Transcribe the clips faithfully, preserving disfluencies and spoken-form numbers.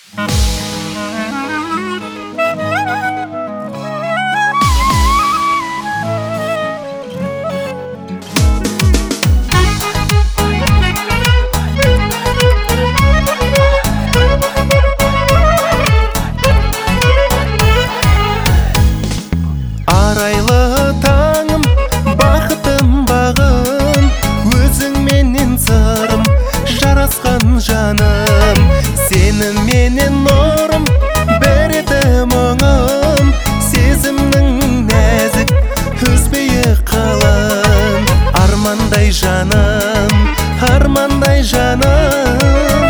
Арайлы таңым, бақытым бағым, өзің менен сырым, жарасқан жаным. Сенің менен нұрым, береді мұңым, сезімнің нәзік, үзбейі қалым. Армандай жаным, армандай жаным,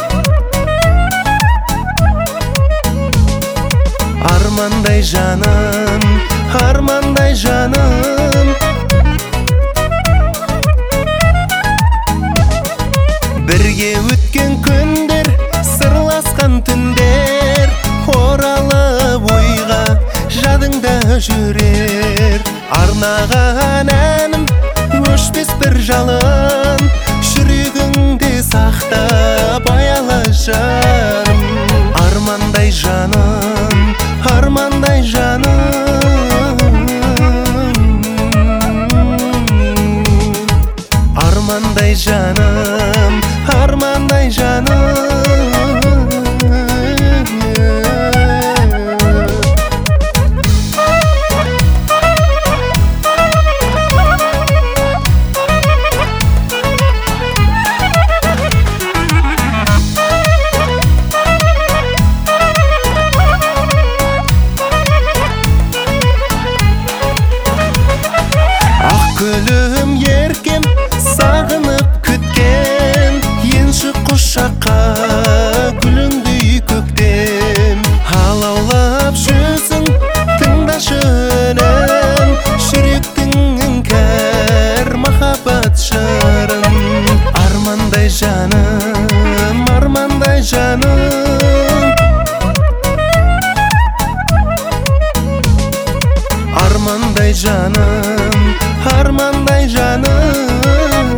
армандай жаным, армандай жаным. Бірге өткен күндер, сырласқан түндер, оралып ойға жадыңда жүрер. Арнаған әнім, өшпес бір жалын, жүрегіңде сақтап аяла жаным. Армандай жаным, армандай жаным, армандай жаным, армандай жаным. Гүлім еркем, сағынып күткен, енші құшаққа гүліңдей көктем. Алаулап жүзің, тыңдашы үнін, жүректің кәр махаббат жырын. Армандай жаным, армандай жаным, армандай жаным, армандай жаным.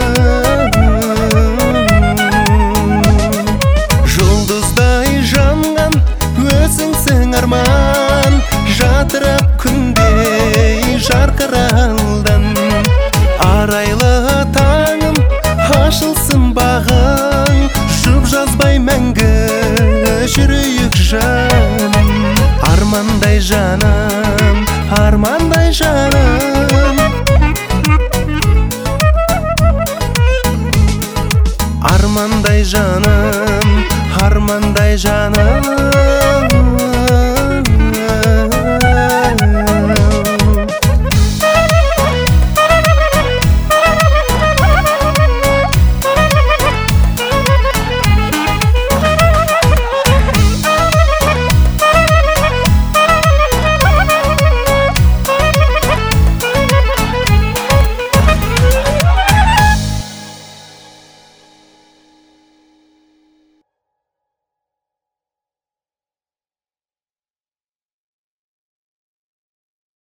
Жұлдыздай жанған өзіңсің арман, жадырап күндей жарқыралдан. Арайлы таңым, ашылсын бағың, жұп жазбай мәңгі жүрейік жаным. Армандай жаным, армандай жаным, армандай жаным, армандай жаным.